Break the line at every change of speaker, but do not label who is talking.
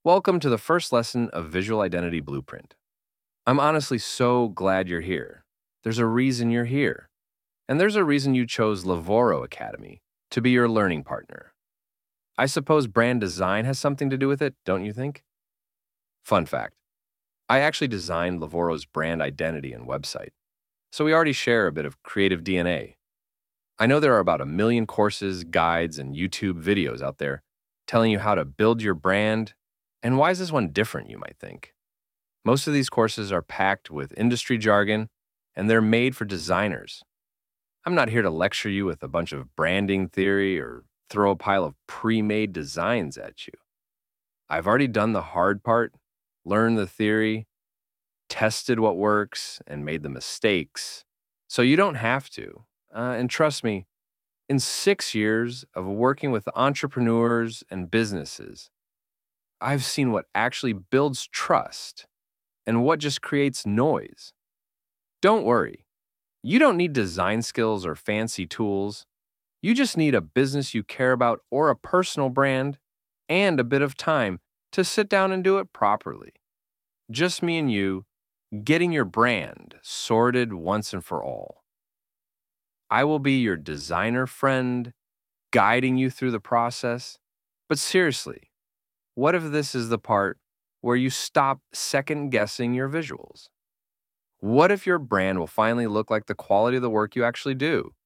Welcome to the first lesson of Visual Identity Blueprint. I'm honestly so glad you're here. There's a reason you're here, and there's a reason you chose Lavoro Academy to be your learning partner. I suppose brand design has something to do with it, don't you think? Fun fact, I actually designed Lavoro's brand identity and website, so we already share a bit of creative DNA. I know there are about 1 million courses, guides, and YouTube videos out there telling you how to build your brand. And why is this one different, you might think? Most of these courses are packed with industry jargon, and they're made for designers. I'm not here to lecture you with a bunch of branding theory or throw a pile of pre-made designs at you. I've already done the hard part, learned the theory, tested what works, and made the mistakes. So you don't have to. And trust me, in 6 years of working with entrepreneurs and businesses, I've seen what actually builds trust and what just creates noise. Don't worry. You don't need design skills or fancy tools. You just need a business you care about or a personal brand and a bit of time to sit down and do it properly. Just me and you getting your brand sorted once and for all. I will be your designer friend, guiding you through the process. But seriously, what if this is the part where you stop second guessing your visuals? What if your brand will finally look like the quality of the work you actually do?